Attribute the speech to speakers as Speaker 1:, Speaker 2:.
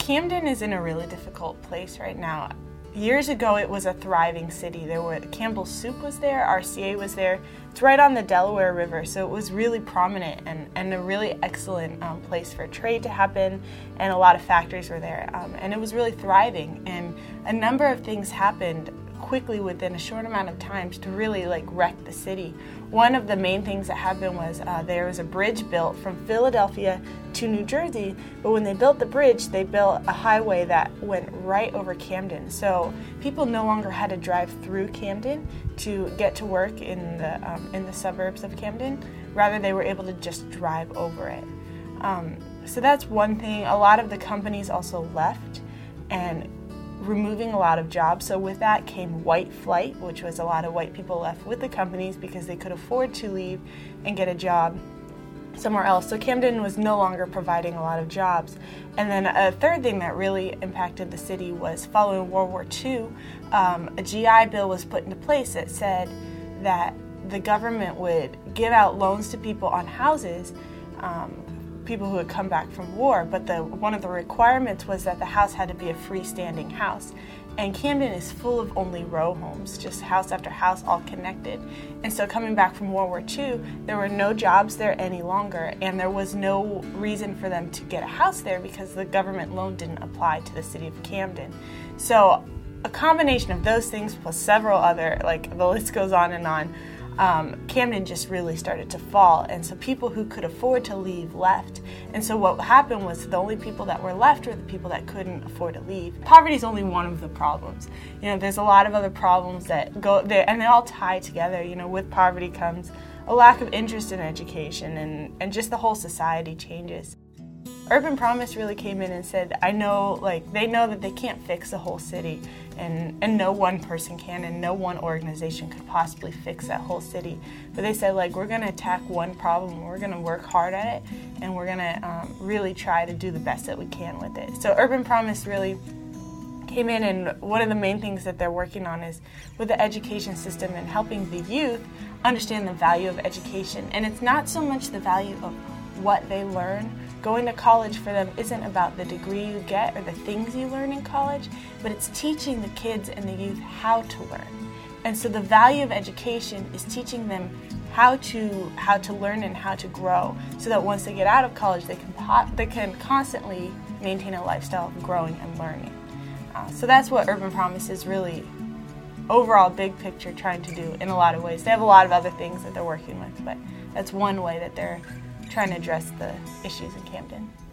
Speaker 1: Camden is in a really difficult place right now. Years ago, it was a thriving city. Campbell's Soup was there, RCA was there. It's right on the Delaware River, so it was really prominent and a really excellent place for trade to happen, and a lot of factories were there. And it was really thriving, and a number of things happened quickly within a short amount of time to really wreck the city. One of the main things that happened was there was a bridge built from Philadelphia to New Jersey, but when they built the bridge, they built a highway that went right over Camden. So people no longer had to drive through Camden to get to work in the suburbs of Camden. Rather, they were able to just drive over it. So that's one thing. A lot of the companies also left, and removing a lot of jobs. So with that came white flight, which was a lot of white people left with the companies because they could afford to leave and get a job somewhere else. So Camden was no longer providing a lot of jobs. And then a third thing that really impacted the city was following World War II, a GI Bill was put into place that said that the government would give out loans to people on houses, people who had come back from war, but one of the requirements was that the house had to be a freestanding house. And Camden is full of only row homes, just house after house, all connected. And so coming back from World War II, there were no jobs there any longer, and there was no reason for them to get a house there because the government loan didn't apply to the city of Camden. So a combination of those things plus several other, the list goes on and on, Camden just really started to fall, and so people who could afford to leave left. And so what happened was the only people that were left were the people that couldn't afford to leave. Poverty is only one of the problems. There's a lot of other problems that go there, and they all tie together. With poverty comes a lack of interest in education, and just the whole society changes. Urban Promise really came in and said, they know that they can't fix the whole city, and no one person can, and no one organization could possibly fix that whole city. But they said, we're going to attack one problem, we're going to work hard at it, and we're going to really try to do the best that we can with it. So Urban Promise really came in, and one of the main things that they're working on is with the education system and helping the youth understand the value of education. And it's not so much the value of what they learn. Going to college for them isn't about the degree you get or the things you learn in college, but it's teaching the kids and the youth how to learn. And so the value of education is teaching them how to learn and how to grow, so that once they get out of college, they can constantly maintain a lifestyle of growing and learning. So that's what Urban Promise is really, overall, big picture, trying to do in a lot of ways. They have a lot of other things that they're working with, but that's one way that they're trying to address the issues in Camden.